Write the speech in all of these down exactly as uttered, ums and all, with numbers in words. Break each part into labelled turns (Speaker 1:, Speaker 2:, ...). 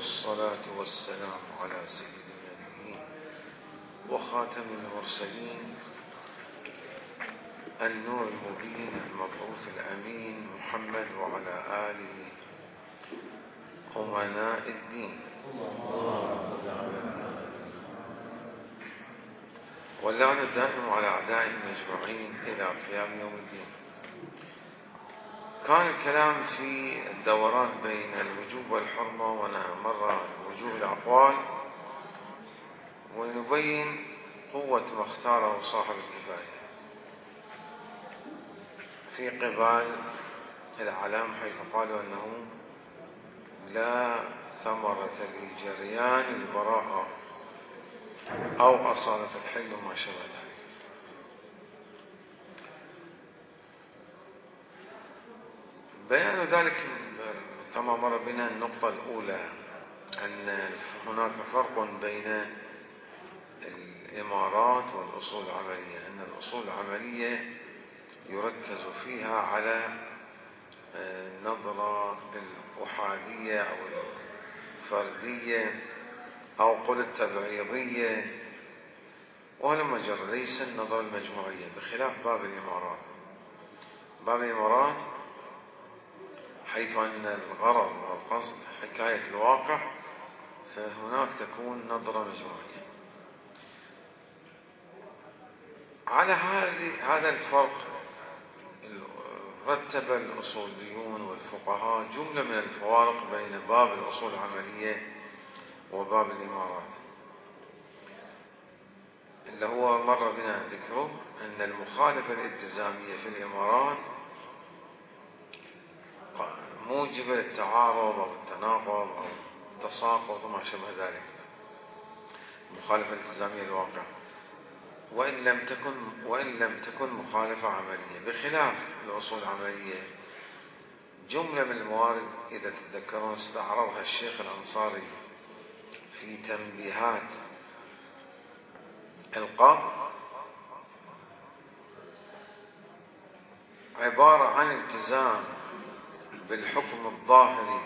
Speaker 1: والصلاة والسلام على سيد النبيين وخاتم المرسلين النور المبين المبعوث الأمين محمد وعلى آله أمناء الدين واللعن الدائم على أعدائهم أجمعين إلى قيام يوم الدين. كان الكلام في الدوران بين الوجوب والحرمة، ونمر وجوب الأقوال ونبين قوة ما اختاره صاحب الكفاية في قبال العلام، حيث قالوا أنه لا ثمرة لجريان البراءة أو أصالة الحل وما شابه ذلك. بيان ذلك كما مر بنا النقطة الأولى أن هناك فرق بين الإمارات والأصول العملية، أن الأصول العملية يركز فيها على النظرة الأحادية أو الفردية أو قل التبعيضية وهلم جر، ليس النظرة المجموعية، بخلاف باب الإمارات. باب الإمارات حيث أن الغرض والقصد حكاية الواقع، فهناك تكون نظرة مجموعية. على هذا الفرق رتب الأصوليون والفقهاء جملة من الفوارق بين باب الأصول العملية وباب الإمارات، اللي هو مر بنا ذكره أن المخالفة الالتزامية في الإمارات موجبة للتعارض أو التناقض أو التساقط وما شابه ذلك، مخالفة الالتزامية للواقع، وإن لم تكن وإن لم تكن مخالفة عملية. بخلاف الأصول العملية جملة من الموارد إذا تتذكرون استعرضها الشيخ الأنصاري في تنبيهات القاضي، عبارة عن التزام بالحكم الظاهري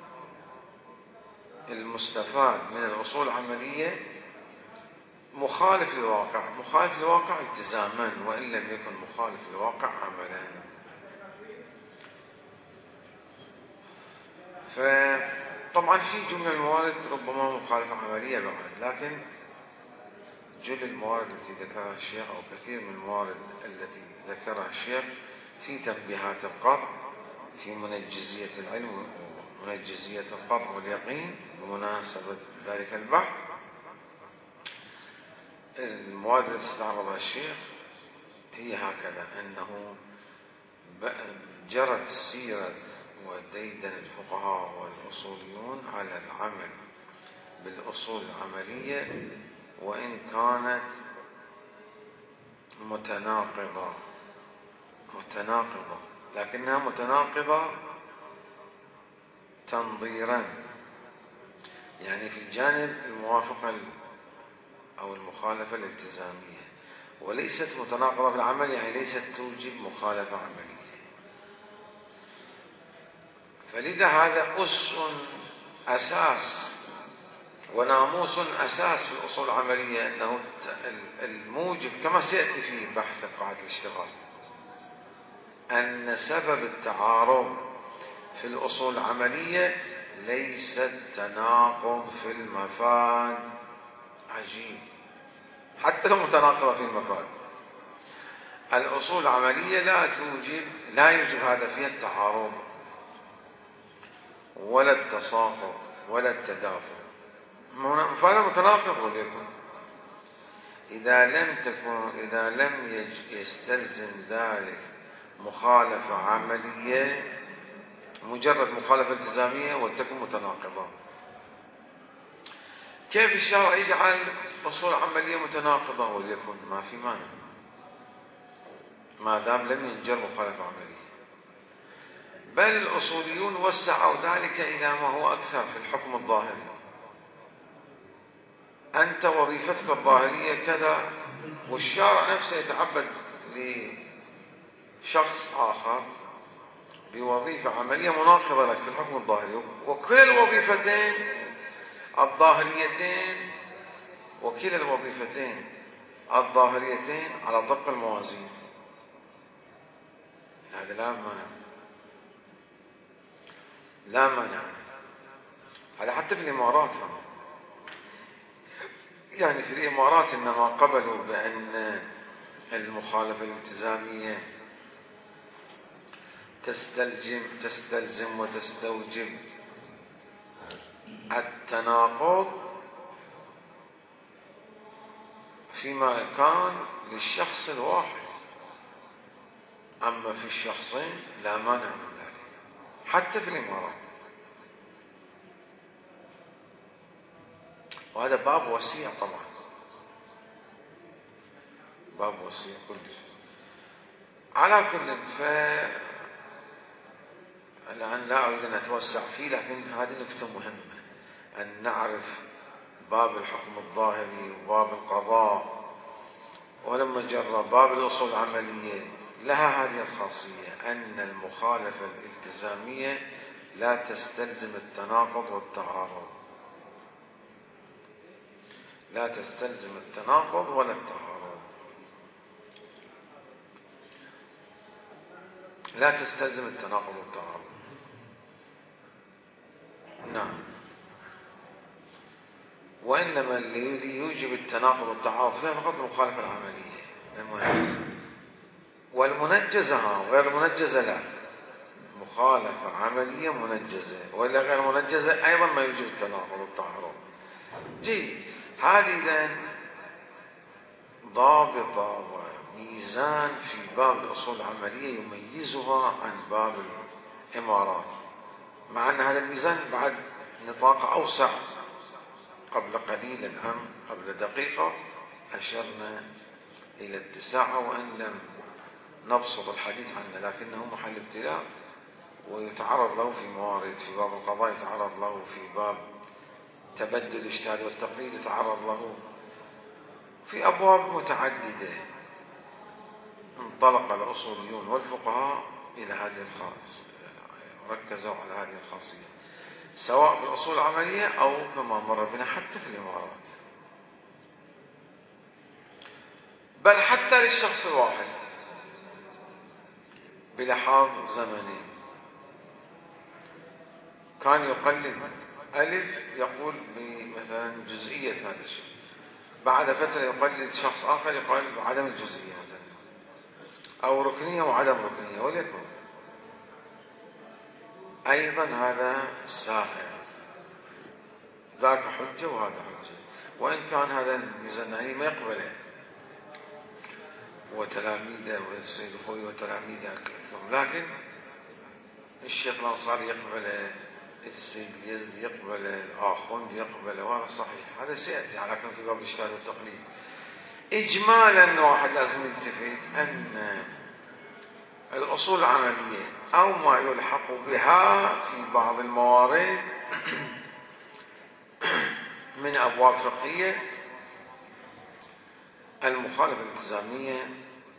Speaker 1: المستفاد من الأصول العملية مخالف للواقع، مخالف للواقع التزاما وإن لم يكن مخالف للواقع عملا. فطبعا في جملة من الموارد ربما مخالفة عملية بعد، لكن جل الموارد التي ذكرها الشيخ أو كثير من الموارد التي ذكرها الشيخ في تنبيهات القطع في منجزية العلم ومنجزية القطع واليقين بمناسبة ذلك البحث. المواد التي استعرضها الشيخ هي هكذا، أنه جرت سيرة وديدن الفقهاء والأصوليون على العمل بالأصول العملية وإن كانت متناقضة متناقضة لكنها متناقضة تنظيرا، يعني في الجانب الموافقة أو المخالفة الالتزامية، وليست متناقضة في العمل، يعني ليست توجب مخالفة عملية. فلذا هذا أس أساس وناموس أساس في الأصول العملية، أنه الموجب كما سيأتي في بحث قاعدة الاشتغال أن سبب التعارض في الأصول العملية ليس التناقض في المفاد. عجيب، حتى لو متناقضة في المفاد، الأصول العملية لا توجب لا يوجب هذا فيها التعارض ولا التساقط ولا التدافع. مفاد متناقض وليكن إذا لم تكن إذا لم يستلزم ذلك مخالفة عملية، مجرد مخالفة التزامية ولتكن متناقضة. كيف الشرع يجعل أصول عملية متناقضة وليكن؟ ما في مانع ما دام لم ينجر مخالفة عملية. بل الأصوليون وسعوا ذلك إلى ما هو أكثر في الحكم الظاهري. أنت وظيفتك الظاهرية كذا، والشارع نفسه يتعبد لشخص آخر بوظيفة عملية مناقضة لك في الحكم الظاهري، وكل الوظيفتين الظاهريتين وكلا الوظيفتين الظاهريتين على طبق الموازين، هذا لا مانع، لا مانع. هذا حتى في الإمارات، يعني في الإمارات إنما قبلوا بأن المخالفة الالتزامية تستلزم تستلزم وتستوجب التناقض فيما كان للشخص الواحد، أما في الشخصين لا مانع من ذلك حتى في الإمارات. وهذا باب وسيع طبعا، باب وسيع كلش. على كل، ف الآن لا أريد أن أتوسع فيه، لكن هذه نكتة مهمة أن نعرف باب الحكم الظاهري وباب القضاء. ولما جرى باب الأصول العملية لها هذه الخاصية أن المخالفة الالتزامية لا تستلزم التناقض والتعارض، لا تستلزم التناقض ولا التعارض، لا تستلزم التناقض والتعارض. نعم. وإنما الذي يوجب التناقض والتعارض فيها فقط المخالفة العملية المنجزة، والمنجزة غير المنجزة لا، مخالفة عملية منجزة، وإلا غير منجزة أيضا ما يوجب التناقض والتعارض. جيد. هذه إذن ضابطة وميزان في باب الأصول العملية يميزها عن باب الإمارات، مع أن هذا الميزان بعد نطاق أوسع. قبل قليل الآن قبل دقيقة أشرنا إلى اتساعه وإن لم نبسط الحديث عنه، لكنه محل ابتلاء ويتعرض له في موارد، في باب القضاء يتعرض له، في باب تبدل الاجتهاد والتقليد يتعرض له، في أبواب متعددة انطلق الأصوليون والفقهاء إلى هذه الخاصية، ركزوا على هذه الخاصية سواء في الأصول العملية أو كما مر بنا حتى في الإمارات، بل حتى للشخص الواحد بلحاظ زمني كان يقلد ألف يقول بمثلا جزئية هذا الشيء، بعد فترة يقلد شخص آخر يقول بعدم الجزئية مثلا، أو ركنية وعدم ركنية، وليكن أيضا هذا سائر، ذاك حجة وهذا حجة، وإن كان هذا الميزاني ما يقبله وتلاميذه والسيد الخوي وتلاميذه أكثر، لكن الشيخ الأنصاري يقبله، السيد اليزدي يقبله، الآخوند يقبله، وهذا صحيح، هذا سيأتي على كل في باب الاجتهاد والتقليد. إجمالا واحد لازم يلتفت أن الأصول العملية أو ما يلحق بها في بعض الموارد من أبواب فقهية المخالفة الالتزامية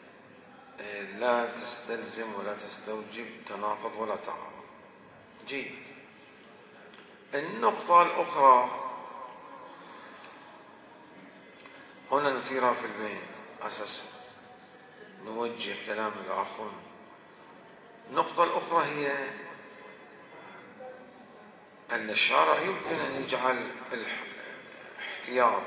Speaker 1: لا تستلزم ولا تستوجب تناقض ولا تعارض. جيد. النقطة الأخرى هنا نثيرها في البين أساسا نوجه كلام الآخرين. النقطة الأخرى هي أن الشارع يمكن أن يجعل الاحتياط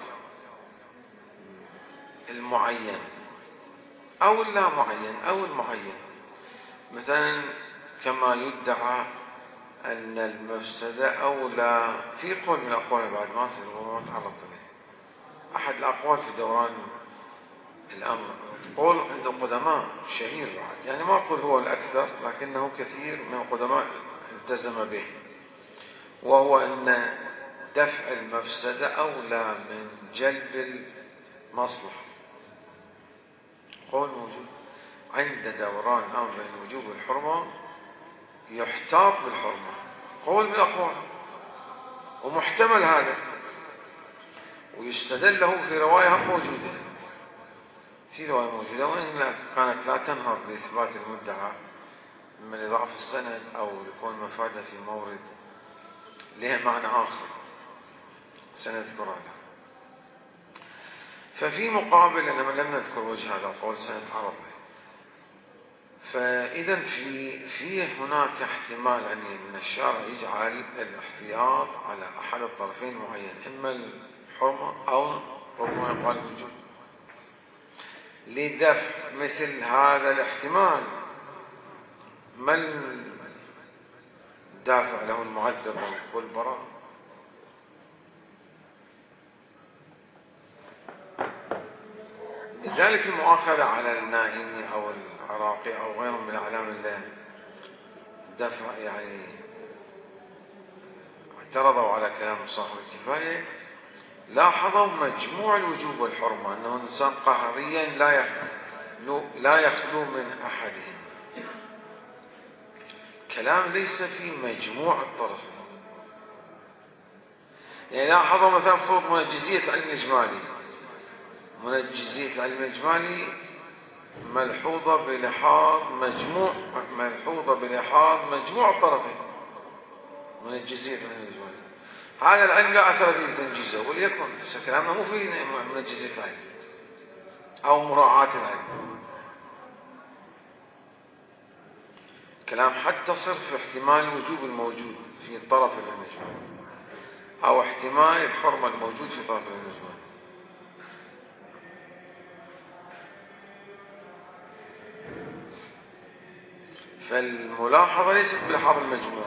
Speaker 1: المعين أو اللا معين أو المعين، مثلا كما يدعى أن المفسدة أولى في قول من الأقوال بعد ما تعرضت له، أحد الأقوال في دوران الأمر قول عند القدماء شهير بعد، يعني ما أقول هو الأكثر لكنه كثير من القدماء التزم به، وهو أن دفع المفسدة أولى من جلب المصلحة. قول موجود عند دوران الأمر بين وجوب الحرمة يحتاط بالحرمة، قول من الأقوال ومحتمل هذا، ويستدل له في رواية موجودة، في رواية موجودة وإن كانت لا تنهض لإثبات المدعى من إضعاف السند أو يكون مفادة في مورد لها معنى آخر. سنذكرها له. ففي مقابل أننا لم نذكر وجه هذا القول سنتعرض له. فإذا في في هناك احتمال أن من الشارع يجعل الاحتياط على أحد الطرفين معين، إما الحرمة أو ربما يقال الوجوب، لدفع مثل هذا الاحتمال. ما الدافع له المعذر والبراء؟ لذلك المؤاخذة على النائم أو العراقي أو غيرهم من الأعلام اللي دفع يعني اعترضوا على كلام صاحب الكفاية، لاحظوا مجموع الوجوب والحرمة أنه إنسان قهريا لا يخلو لا يخلو من أحدهم. كلام ليس في مجموع الطرفين. يعني لاحظوا مثلا افترض منجزية العلم الإجمالي، منجزية العلم الإجمالي ملحوظة بلحاظ مجموع ملحوظة بلحاظ مجموع الطرفين. منجزية العلم الإجمالي هذا العلم لا أثر فيه تنجيزه، وليكن كلامنا مو فيه منجزية العلم أو مراعاة العلم. كلام حتى صرف احتمال الوجوب الموجود في الطرف الإجمالي أو احتمال الحرمة الموجود في طرف الإجمالي. فالملاحظة ليست بلحاظ المجموع.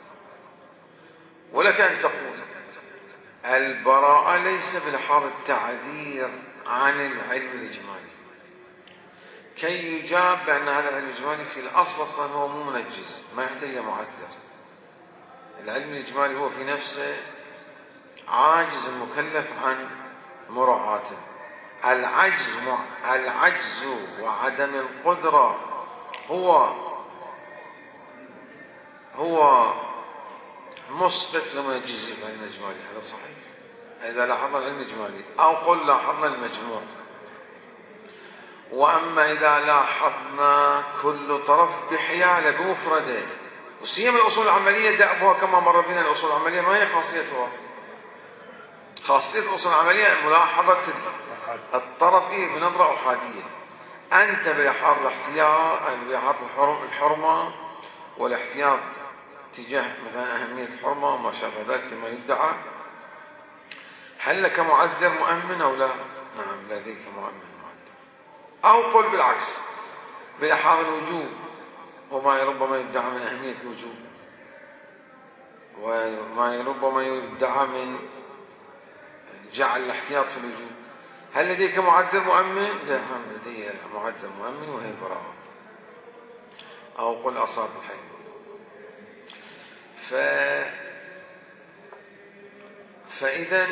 Speaker 1: ولك أن تقول البراءة ليس بلحاظ التعذير عن العلم الإجمالي، كي يجاب بأن هذا العلم الإجمالي في الأصل أصلا هو مو منجز، ما يحتاج إلى معذر. العلم الإجمالي هو في نفسه عاجز المكلف عن مراعاته. العجز العجز وعدم القدرة هو هو مسقط لمنجزي العلم الإجمالي، هذا صحيح إذا لاحظنا العلم الإجمالي، أو قل لاحظنا المجموع. وأما إذا لاحظنا كل طرف بحياله بمفرده، وسيما الأصول العملية دأبها كما مر بنا. الأصول العملية ما هي خاصيتها، خاصية الأصول العملية ملاحظة الطرف بنظرة أحادية. أنت بلحاظ الاحتياط بلحاظ الحرمة والاحتياط تجاه مثلا أهمية الحرمة وما شابه ذلك كما يدعى، هل لك معذر مؤمن أو لا؟ نعم لديك مؤمن معذر. أو قل بالعكس بلحاظ الوجوب وما ربما يدعى من أهمية الوجوب وما ربما يدعى من جعل الاحتياط في الوجوب، هل لديك معذر مؤمن؟ لا، لدي معذر مؤمن وهي البراءة. أو قل أصاب الحي. ف... فإذا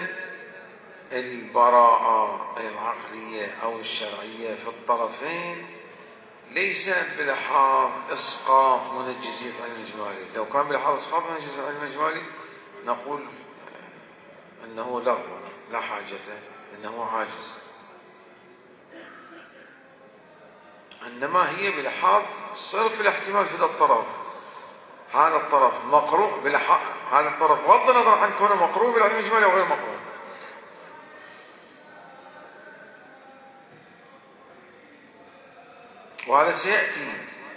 Speaker 1: البراءة العقلية أو الشرعية في الطرفين ليس بلحاظ إسقاط منجزية العلم الإجمالي. لو كان بلحاظ إسقاط منجزية العلم الإجمالي نقول أنه لغو لا حاجة، أنه عاجز. إنما هي بلحاظ صرف الاحتمال في ذا الطرف. هذا الطرف مقروء بلحاظ هذا الطرف بغض النظر عن كونه مقروء بالعلم الإجمالي أو غير مقروء. وهذا سيأتي.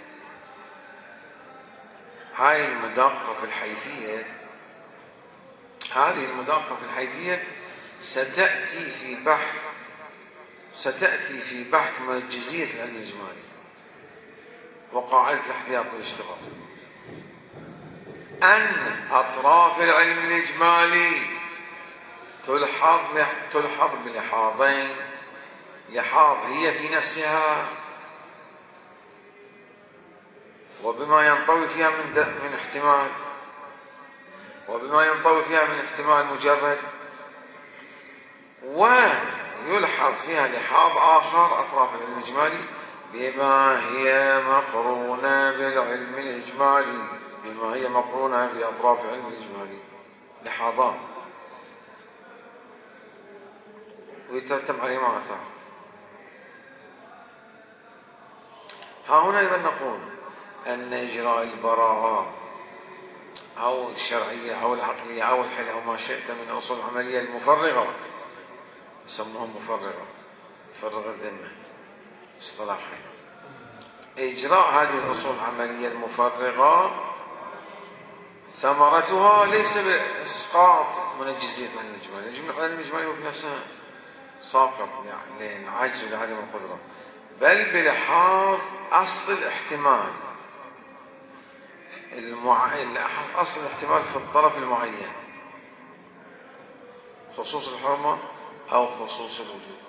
Speaker 1: هاي المداقة في الحيثية هذه المداقة في الحيثية ستأتي في بحث ستأتي في بحث منجزية العلم الإجمالي وقاعدة الاحتياط والاشتغال. أن أطراف العلم الإجمالي تلحظ تلحظ بلحاظين: لحاظ هي في نفسها وبما ينطوي فيها من من احتمال وبما ينطوي فيها من احتمال مجرد، ويلحظ فيها لحاظ آخر أطراف العلم الإجمالي بما هي مقرونة بالعلم الإجمالي بما هي مقرونة بأطراف العلم الإجمالي. لحاظان ويترتب عليهما آثار. ها هنا أيضا نقول أن إجراء البراءة أو الشرعية أو العقلية أو الحل أو ما شئت من أصول العملية المفرغة، يسموها مفرغة، تفرغ الذمة اصطلاحا. إجراء هذه الأصول العملية المفرغة ثمرتها ليس بإسقاط منجزية عن الإجمالي، عن الإجمالي هو بنفسه ساقط للعجز ولعدم القدرة، بل بلحاظ أصل الاحتمال المع... أصل الاحتمال في الطرف المعين، خصوص الحرمة أو خصوص الوجوب،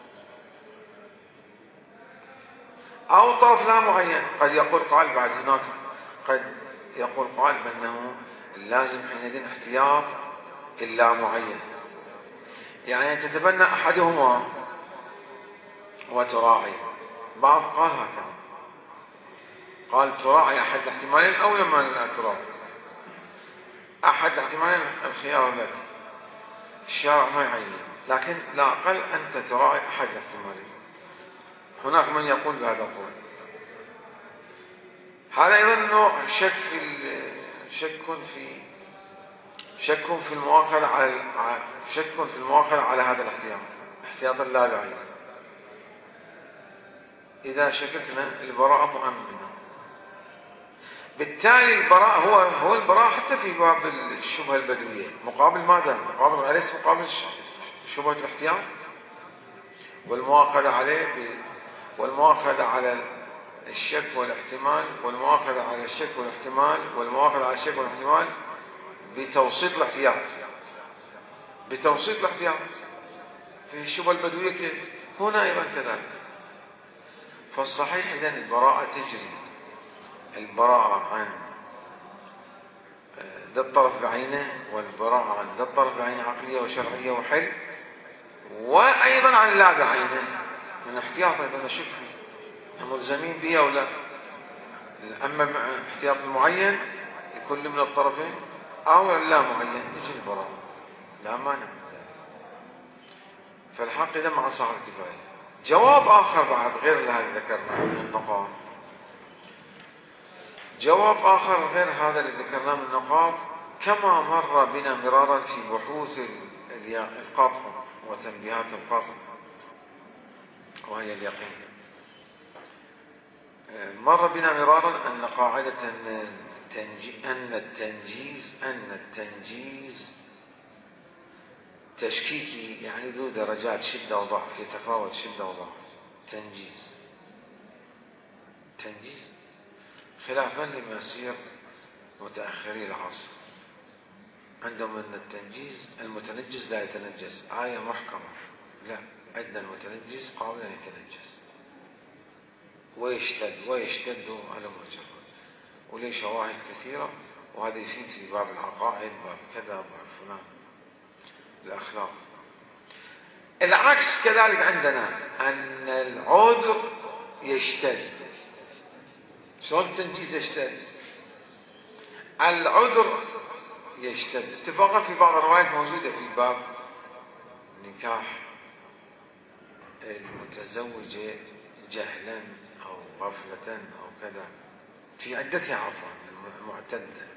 Speaker 1: أو طرف لا معين. قد يقول قائل بعد هناك، قد يقول قائل بأنه اللازم حينئذ احتياط اللا معين، يعني تتبنى أحدهما وتراعي. بعض قال هكذا، قال تراعي أحد الاحتمالين أو لما لا تراعي أحد الاحتمالين، الخيار لك، الشارع ما يعين، لكن لا أقل أنت تراعي أحد الاحتمالين. هناك من يقول بهذا القول. هذا أيضا نوع شك في شك في شك في المؤاخذة على شك في المؤاخذة على هذا الاحتياط، احتياط لا يعين. إذا شككنا البراءة مؤمنة، بالتالي البراءة هو هو البراءة حتى في باب الشبهة البدوية، مقابل ماذا؟ مقابل أليس مقابل شبهة الاحتياط والمؤاخذة عليه ب... والمؤاخذة على الشك والاحتمال، والمؤاخذة على الشك والاحتمال، والمؤاخذة على الشك والاحتمال بتوسيط الاحتياط، بتوسيط الاحتياط في الشبهة البدوية كيف؟ هنا أيضا كذلك. فالصحيح إذن البراءة تجري، البراءة عن ذا الطرف بعينه، والبراءة عن ذا الطرف بعينه عقلية وشرعية وحل، وأيضا عن لا بعينه من احتياط أيضا نشك فيه، ملزمين به أو لا. أما احتياط المعين لكل من الطرفين أو لا معين يجي البراءة، لا مانع من ذلك. فالحق إذا مع صاحب الكفاية. جواب آخر بعد غير اللي هذا ذكرناه من النقاط، جواب آخر غير هذا اللي ذكرناه من النقاط، كما مر بنا مرارا في بحوث القاطع وتنبيهات القاطع وهي اليقين، مر بنا مرارا أن قاعدة أن التنجيز أن التنجيز تشكيكي، يعني ذو درجات شدة وضعف، يتفاوت شدة وضعف. تنجيز تنجيز خلافا لما يصير متأخري العصر، عندهم أن التنجيز المتنجز لا يتنجز، آية محكمة. لا، عندنا المتنجز قابل أن يتنجز ويشتد ويشتد على مجرد، وليه شواهد كثيرة، وهذا يفيد في باب العقائد، باب كذا، باب فلان، الأخلاق. العكس كذلك عندنا، أن العذر يشتد. شلون التنجيز يشتد؟ العذر يشتد اتفاقا في بعض الروايات موجودة في باب نكاح المتزوجة جهلا أو غفلة أو كذا، في عدتها عفوا المعتدة،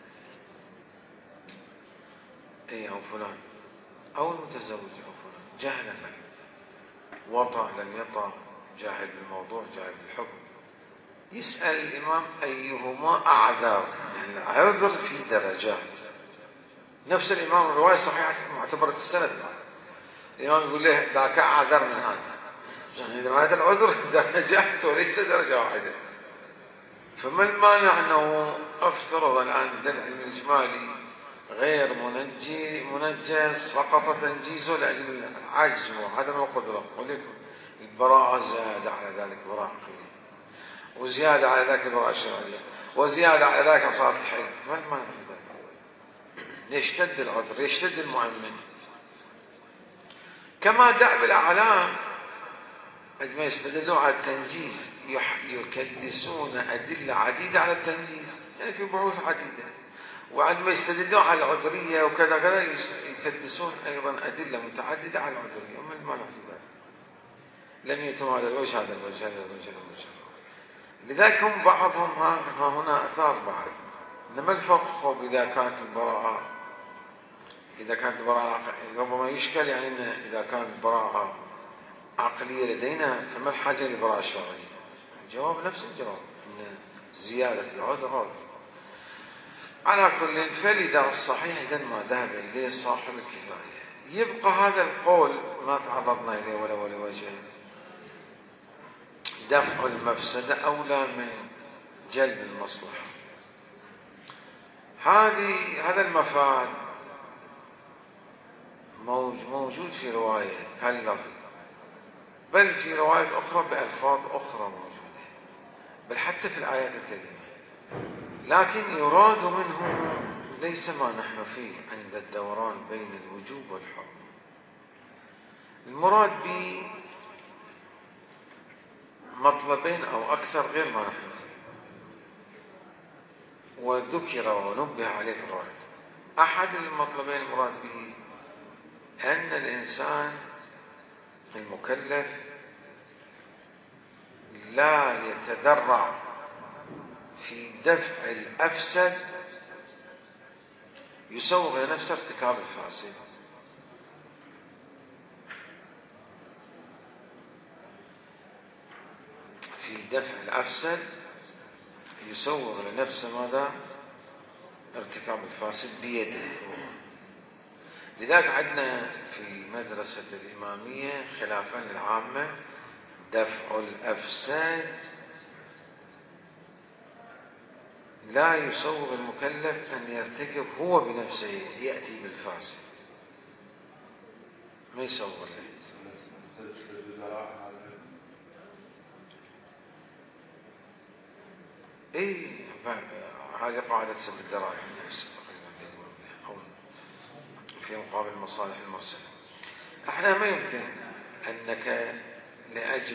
Speaker 1: أي أو فلان أو المتزوج أو فلان جهلا لك، وطأ لم يطأ، جاهل بالموضوع جاهل بالحكم، يسأل الإمام أيهما أعذر، يعني العذر في درجات. نفس الإمام الرواية صحيحة معتبرة السند، الإمام يقول له ذاك أعذر من هذا، يعني إذا معناته العذر درجات وليس درجة واحدة. فما المانع أنه افترض الآن الدلع الإجمالي غير منجي منجز، سقط تنجيزه لأجل العجز وعدم القدرة، ولكن البراءة زاد على ذلك براءة عقلية، وزيادة على ذلك براءة شرعية، وزيادة على ذلك عصاة الحي. ما المانع في ذلك؟ يشتد العذر، يشتد المؤمن. كما دأب الأعلام عندما يستدلون على التنجيز يكدسون أدلة عديدة على التنجيز، يعني في بحوث عديدة، وعندما يستدلون على العذرية وكذا كذا يكدسون أيضا أدلة متعددة على العذرية. وما المانع في ذلك؟ لم يتم هذا الوجه هذا الوجه هذا الوجه هذا الوجه. لذلك هم بعضهم ها هنا أثار بعد إنما الفرق إذا كانت البراءة إذا كانت البراءة ربما يشكل يعني إن إذا كانت البراءة عقلية لدينا فما الحاجة للبراءة الشرعية؟ الجواب نفس الجواب، إن زيادة العذر عذر. على كل فلذا الصحيح إذا ما ذهب إليه صاحب الكفاية. يبقى هذا القول ما تعرضنا إليه ولا ولا وجه، دفع المفسدة أولى من جلب المصلحة. هذه هذا المفاد موجود في رواية هاللفظ، بل في رواية أخرى بألفاظ أخرى موجودة، بل حتى في الآيات الكريمة، لكن يراد منه ليس ما نحن فيه عند الدوران بين الوجوب والحرمة. المراد به مطلبين أو أكثر غير ما نحن فيه، وذكر ونبه عليه في الرواية. أحد المطلبين المراد به أن الإنسان المكلف لا يتذرع في دفع الأفسد يسوغ لنفسه ارتكاب الفاسد. في دفع الأفسد يسوغ لنفسه ماذا؟ ارتكاب الفاسد بيده. لذلك عندنا في مدرسة الإمامية خلافا للعامة، دفع الأفساد لا يسوغ المكلف أن يرتكب هو بنفسه، يأتي بالفاسد، ما يسوغ له. اي هذه قاعدة سب الذرائع أو في مقابل المصالح المرسلة. احنا ما يمكن أنك لأجل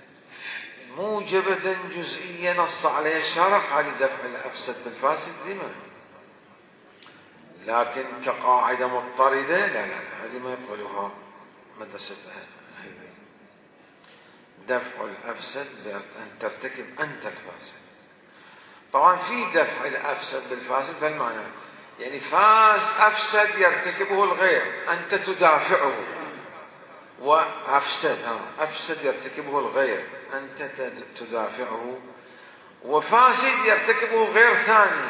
Speaker 1: موجبة جزئية نص عليها الشارع هذه دفع الأفسد بالفاسد لما، لكن كقاعدة مضطردة لا لا لا، هذه ما يقولها مدرسة أهل البيت. دفع الأفسد بأن ترتكب أنت الفاسد. طبعا في دفع الأفسد بالفاسد بالمعنى يعني فاس أفسد يرتكبه الغير، أنت تدافعه، وأفسد أفسد يرتكبه الغير، أنت تدافعه، وفاسد يرتكبه غير ثاني،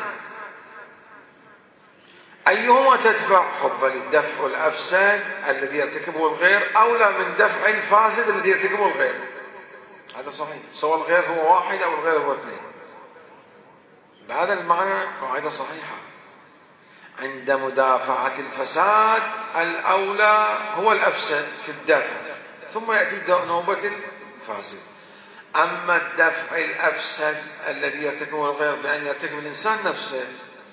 Speaker 1: أيهما تدفع؟ خب الدفع الأفسد الذي يرتكبه الغير أولى من دفع الفاسد الذي يرتكبه الغير. هذا صحيح، سواء الغير هو واحد أو الغير هو اثنين. بهذا المعنى قاعدة صحيحة. عند مدافعة الفساد الأولى هو الأفسد في الدفع، ثم يأتي نوبة الفاسد. أما الدفع الأفسد الذي يرتكبه الغير بأن يرتكب الإنسان نفسه،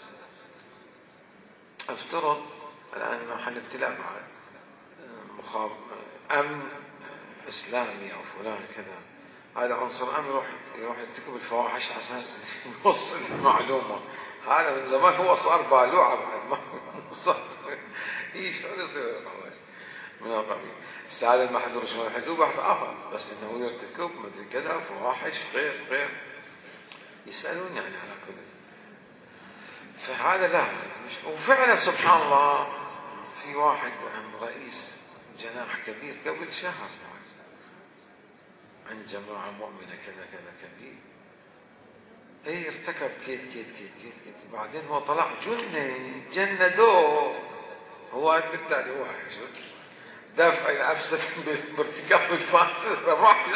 Speaker 1: افترض الآن محل ابتلاء بعد مخاب أمن إسلامي أو فلان كذا، هذا عنصر أمن يروح يروح يرتكب الفواحش على أساس يوصل المعلومة. هذا من زمان هو صار بالوعة بعد ما صار ايش يصير من القبيل. السعادة المحذور شلون يحلوه بحث آخر، بس إنه يرتكب مثل كذا فواحش غير غير يسألون يعني على كل. فهذا لا، وفعلا سبحان الله في واحد رئيس جناح كبير قبل شهر عن جماعة مؤمنة كذا كذا كبير، اي ارتكب كيت كيت كيت كيت كيت، وبعدين هو طلع جنة جندوه، هو بالتالي هو دافع الأفسد بارتكاب الفاسد راح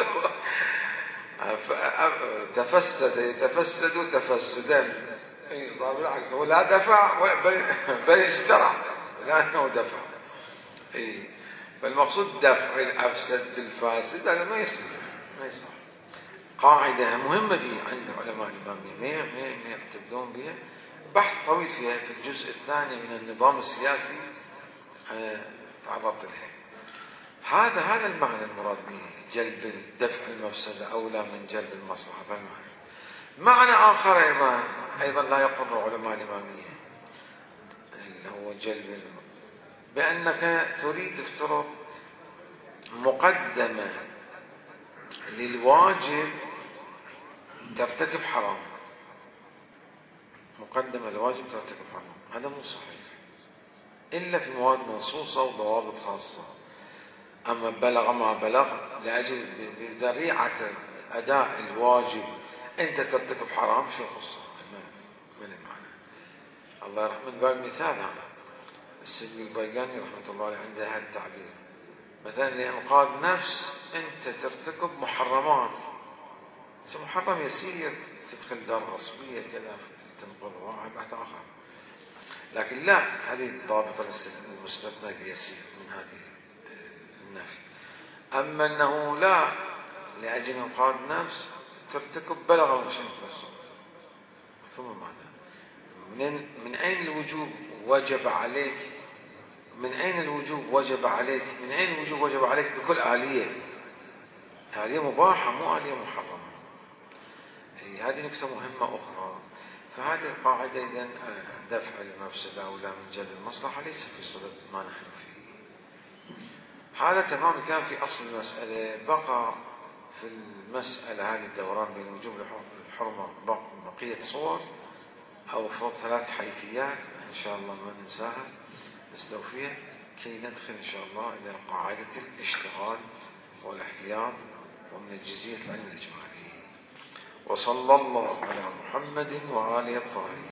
Speaker 1: تفسد يتفسد تفسدا، اي صار بالعكس، هو لا دفع بل اشترى لأنه دفع. اي فالمقصود دفع الأفسد بالفاسد هذا ما يصح ما يصح. قاعدة مهمة دي عند علماء الإمامية ما يعتمدون بها، بحث طويل فيها في الجزء الثاني من النظام السياسي تعرضت لها. هذا هذا المعنى المراد به جلب دفع المفسدة أولى من جلب المصلحة. بالمعنى معنى آخر أيضا أيضا لا يقر علماء الإمامية اللي هو جلب، بأنك تريد افترض مقدمة للواجب ترتكب حرام، مقدمة لواجب ترتكب حرام، هذا مو صحيح إلا في مواد منصوصة وضوابط خاصة. أما بلغ ما بلغ لأجل بذريعة أداء الواجب أنت ترتكب حرام، شو قصة؟ ما له معنى. الله يرحمه من باب المثال هذا السيد البيقاني رحمة الله عليه عنده هذا التعبير، مثلا لإنقاذ نفس أنت ترتكب محرمات، محرم يسير تدخل دار غصبية كذا تنقض واحد بحث آخر، لكن لا، هذه ضابط المستثنى اليسير من هذه النفي. أما أنه لا لأجل إنقاذ نفس ترتكب بلغ المشرك نفسه، ثم ماذا؟ من, من أين الوجوب وجب عليك؟ من أين الوجوب وجب عليك؟ من أين الوجوب وجب عليك بكل آلية؟ آلية مباحة مو آلية محرمة. هذه نكتة مهمة أخرى. فهذه القاعدة إذن دفع المفسدة أولى من جلب المصلحة ليس في صدد ما نحن فيه. هذا تمام كان في أصل المسألة. بقى في المسألة هذه الدوران بين وجوب الحرمة بقية صور أو فرض ثلاث حيثيات إن شاء الله ما ننساها نستوفيها كي ندخل إن شاء الله إلى قاعدة الاشتغال والاحتياط ومن الجزية العلم الإجمالي. وصلى الله على محمد وآله الطاهرين.